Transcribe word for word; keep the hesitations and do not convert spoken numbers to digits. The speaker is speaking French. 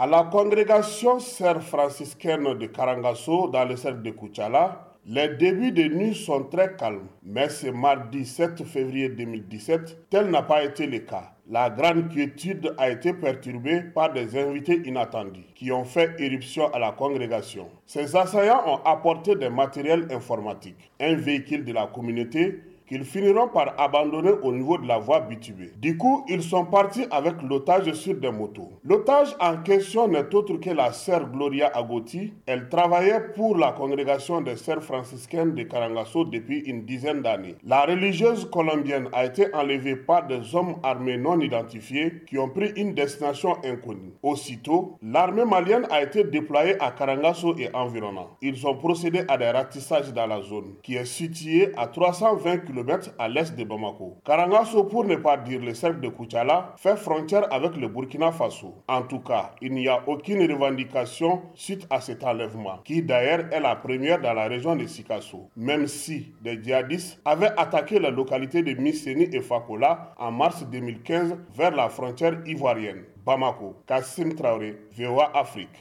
À la congrégation sœurs franciscaine de Karangasso, dans le cercle de Koutiala, les débuts de nuit sont très calmes, mais ce mardi sept février deux mille dix-sept, tel n'a pas été le cas. La grande quiétude a été perturbée par des invités inattendus qui ont fait éruption à la congrégation. Ces assaillants ont apporté des matériels informatiques, un véhicule de la communauté qu'ils finiront par abandonner au niveau de la voie bitubée. Du coup, ils sont partis avec l'otage sur des motos. L'otage en question n'est autre que la sœur Gloria Agoti. Elle travaillait pour la congrégation des sœurs franciscaines de Karangasso depuis une dizaine d'années. La religieuse colombienne a été enlevée par des hommes armés non identifiés qui ont pris une destination inconnue. Aussitôt, l'armée malienne a été déployée à Karangasso et environnant. Ils ont procédé à des ratissages dans la zone, qui est située à trois cent vingt kilomètres à l'est de Bamako. Karangasso, pour ne pas dire le cercle de Koutiala, fait frontière avec le Burkina Faso. En tout cas, il n'y a aucune revendication suite à cet enlèvement, qui d'ailleurs est la première dans la région de Sikasso, même si des djihadistes avaient attaqué la localité de Misseni et Fakola en mars deux mille quinze vers la frontière ivoirienne. Bamako, Kassim Traoré, V O A Afrique.